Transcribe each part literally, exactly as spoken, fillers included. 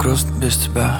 грустно без тебя,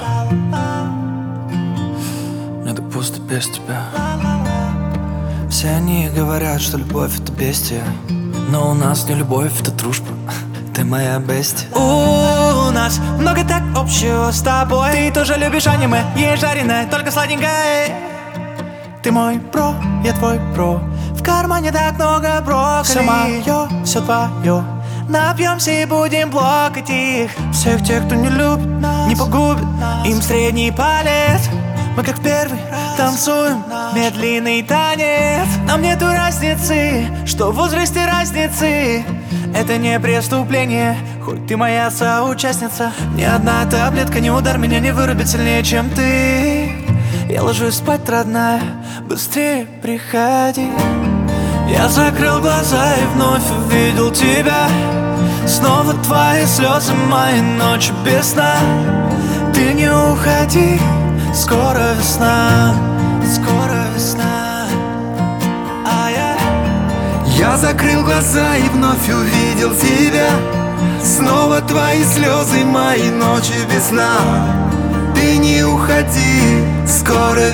мне так пусто без тебя. Все они говорят, что любовь это бестия, но у нас не любовь, это дружба. Ты моя бестия. У нас много так общего с тобой. Ты тоже любишь аниме, ешь жареное, только сладенькое. Ты мой бро, я твой бро. В кармане так много брокколи. Все мое, все твое. Напьемся и будем плакать их. Всех тех, кто не любит, не погубит, им средний палец. Мы как в первый танцуем медленный танец. Нам нету разницы, что в возрасте разницы. Это не преступление, хоть ты моя соучастница. Ни одна таблетка, ни удар меня не вырубит сильнее, чем ты. Я ложусь спать, родная, быстрее приходи. Я закрыл глаза и вновь увидел тебя. Снова твои слезы, мои ночи без сна. Ты не уходи, скоро весна, скоро весна. А я... Я закрыл глаза и вновь увидел тебя. Снова твои слезы, мои ночи без сна. Ты не уходи, скоро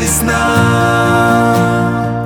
весна.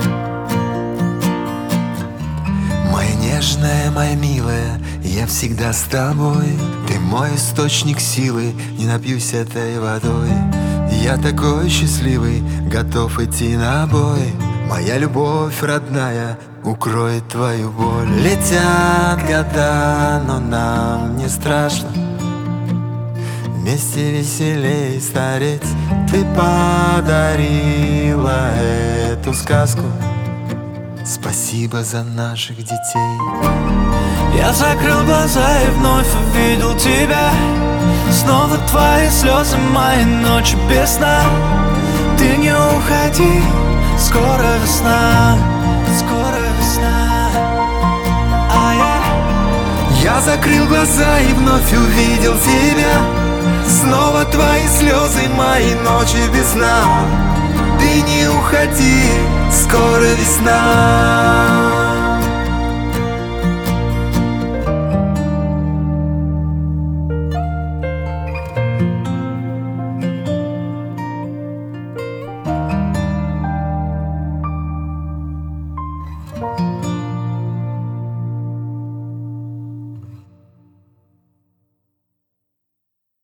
Моя нежная, моя милая, я всегда с тобой. Ты мой источник силы, не напьюсь этой водой. Я такой счастливый, готов идти на бой. Моя любовь родная укроет твою боль. Летят года, но нам не страшно. Вместе веселей стареть. Ты подарила эту сказку. Спасибо за наших детей. Я закрыл глаза и вновь увидел тебя. Снова твои слезы, мои ночи без сна. Ты не уходи, скоро весна, скоро весна. А я... Я закрыл глаза и вновь увидел тебя. Снова твои слезы, мои ночи без сна. Ты не уходи, скоро весна.